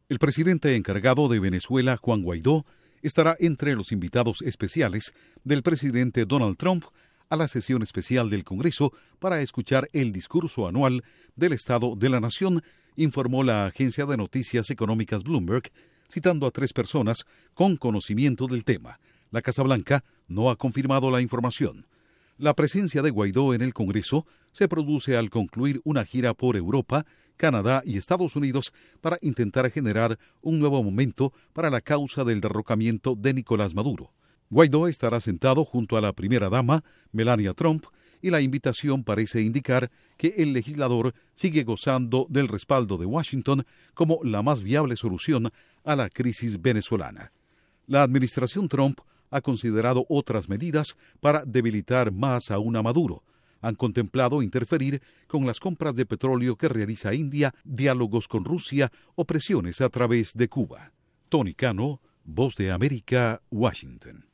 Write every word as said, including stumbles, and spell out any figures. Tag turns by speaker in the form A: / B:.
A: El presidente encargado de Venezuela, Juan Guaidó, estará entre los invitados especiales del presidente Donald Trump a la sesión especial del Congreso para escuchar el discurso anual del Estado de la Nación, informó la agencia de noticias económicas Bloomberg, citando a tres personas con conocimiento del tema. La Casa Blanca no ha confirmado la información. La presencia de Guaidó en el Congreso se produce al concluir una gira por Europa, Canadá y Estados Unidos para intentar generar un nuevo momento para la causa del derrocamiento de Nicolás Maduro. Guaidó estará sentado junto a la primera dama, Melania Trump, y la invitación parece indicar que el legislador sigue gozando del respaldo de Washington como la más viable solución a la crisis venezolana. La administración Trump ha considerado otras medidas para debilitar más aún a Maduro. Han contemplado interferir con las compras de petróleo que realiza India, diálogos con Rusia o presiones a través de Cuba. Tony Cano, Voz de América, Washington.